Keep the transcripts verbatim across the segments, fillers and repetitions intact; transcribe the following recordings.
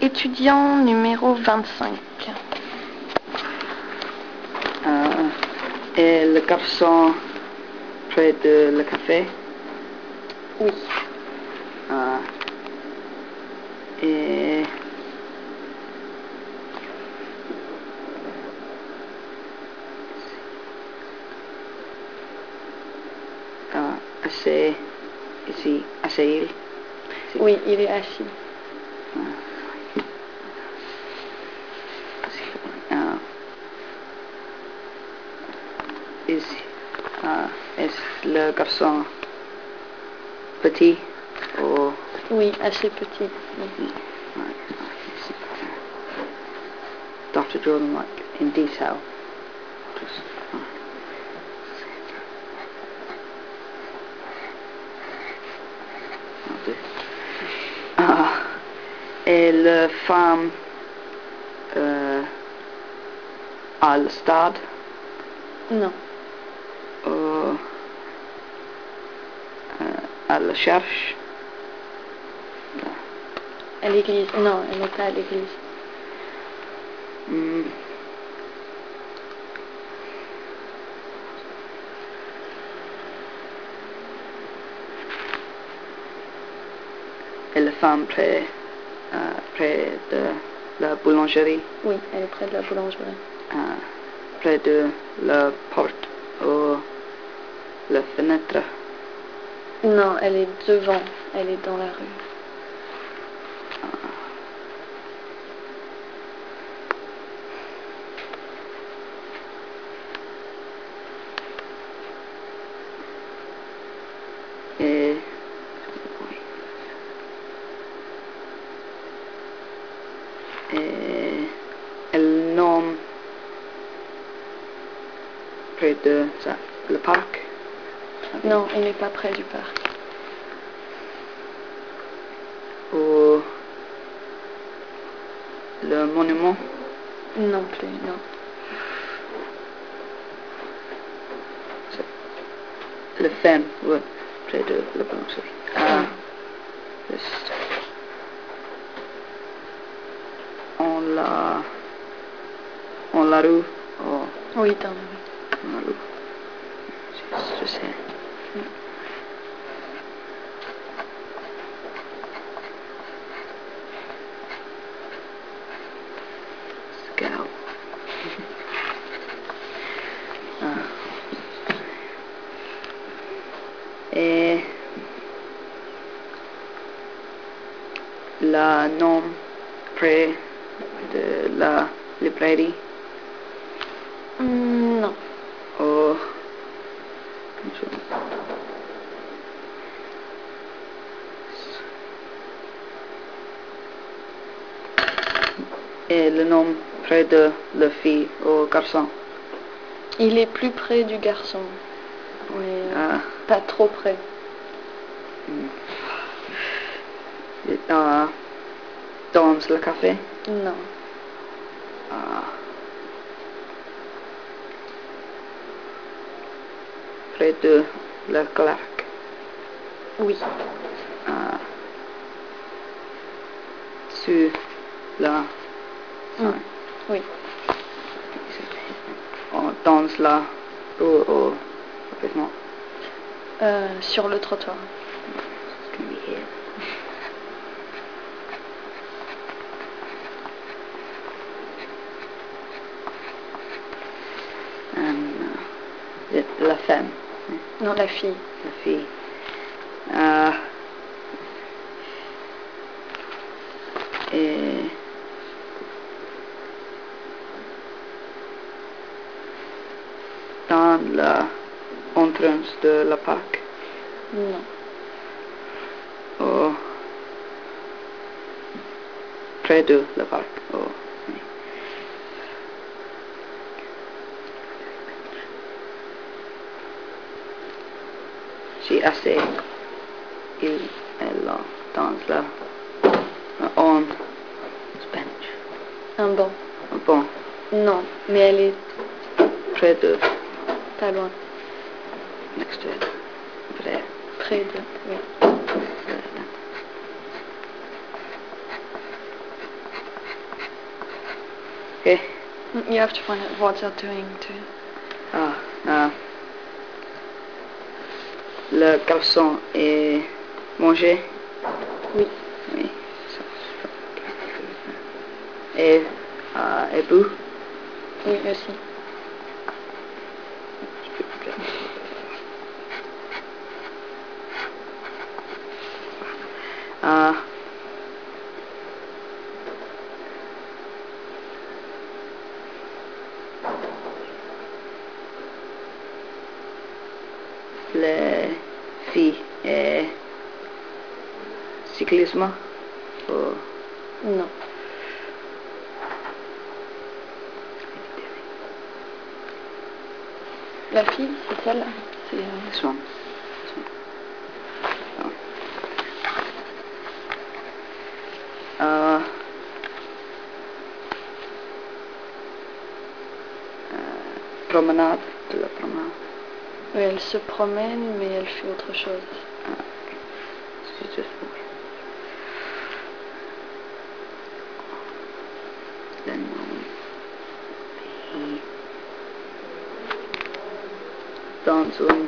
étudiant numéro vingt-cinq. Euh, et le garçon près de le café? Oui. Euh, et euh, assez ici, assez il? Oui, il est assis. Uh, is, uh, est le garçon petit ou... Oui, assez petit. Oui. Doctor Jordan, like in detail. Just, uh, uh, et la femme euh, à le stade? Non. Ou à la cherche? À l'église. Non, elle n'est pas à l'église. Mm. Et la femme près, euh, près de la boulangerie? Oui, elle est près de la boulangerie. Euh, près de la porte ou la fenêtre? Non, elle est devant. Elle est dans la rue. Et et elle nomme près de ça, le parc? Non, elle n'est pas près du parc. Ou le monument? Non plus, non. Le ferme, oui, près de la boulangerie. Ah, juste. On la... On la rue? Oh, Oui, dans la rue. on la rue. Je, je sais. Scout. Ah. Et la nom près de la librairie? Mm, non. Oh, et le nom près de la fille ou garçon? Il est plus près du garçon. Mais Ah. pas trop près. Mm. Euh, dans le café? Non. Ah. Près de le clerc? Oui. Ah. Sur la... Mm. Oui. Dans la... Ou, ou, non. Euh, sur le trottoir. It's gonna be here. And, uh, la femme? Non, la fille. La fille. Uh, et... Dans la entrance de la parc? Non. Ou près de la parc? Ou, oui. Si assez, il est là, dans la... On bench. Un banc. Un banc. Non, mais elle est Près de... pas loin. Next to it. Près. Près de, oui. Okay. You have to find out what they're doing too. Ah, ah. Le garçon est mangé. Oui. Oui. Et, ah, et bu. Oui, aussi. Ah. Les filles et cyclisme. Oh. Non. La fille, c'est celle-là. C'est... euh, This one. Oh. Uh, euh, promenade, de la promenade. Oui, elle se promène, mais elle fait autre chose. Ah, c'est juste pour le nom. Et dans une,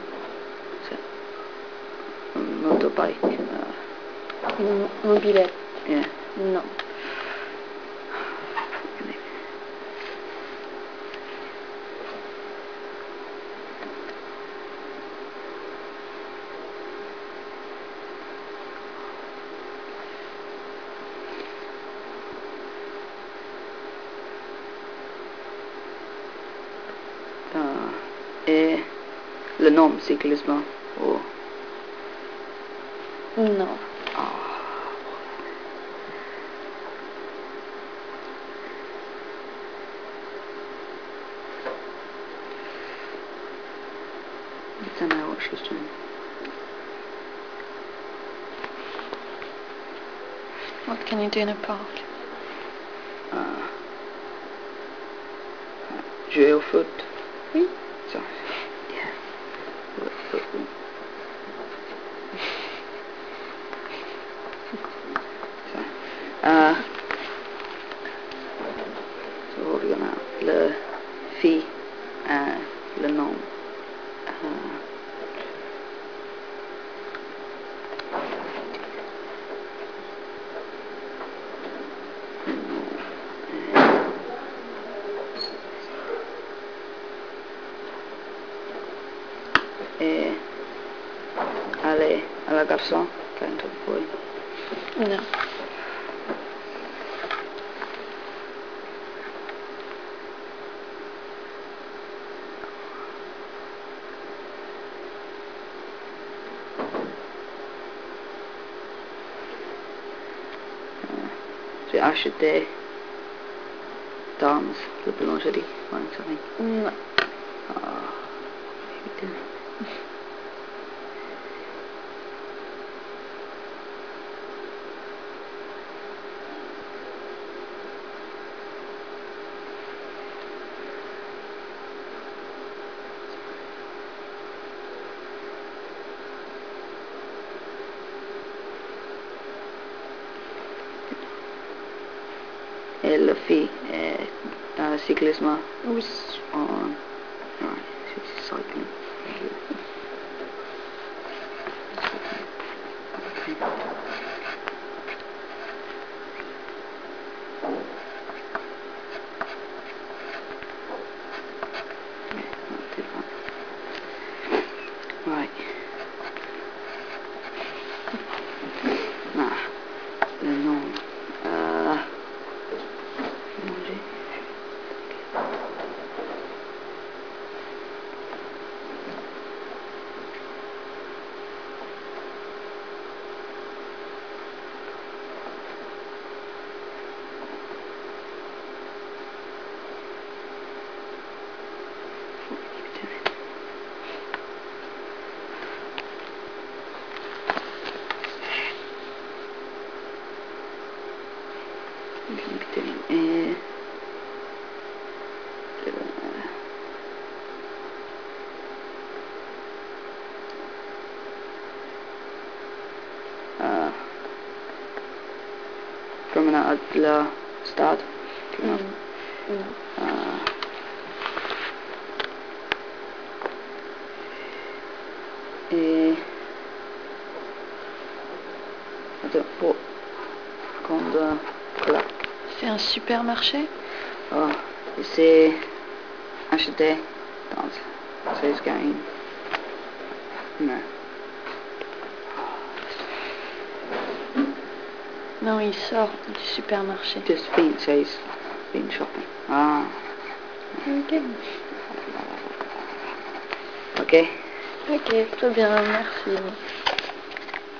c'est un motorbike. Uh, Mo- Mobilette. yeah. Non. Uh, et le nom cyclisme. Oh. Non. Ah. I don't know what she's doing. What can you do in a park? Uh, jouer au foot. Oui. So, yeah. Jouer au foot, oui. So, uh, so what are we gonna, le fille, uh, le nom. Uh, et aller à la garçon, kind of boy. Non. J'ai acheté dans la boulangerie, one something. Non. Ah, putain. Et la fille est dans le cyclisme. Oui. On, right, she's cycling. Right. Ah, le nom. Euh, manger. Et euh, promenade de la stade. Mm. Mm. Euh, et attends, pour quand euh, voilà. C'est un supermarché? Oh, c'est acheté dans ces gains. Non. Non, il sort du supermarché. Just been says been shopping. Ah. Ok. Ok. Ok, très bien, merci.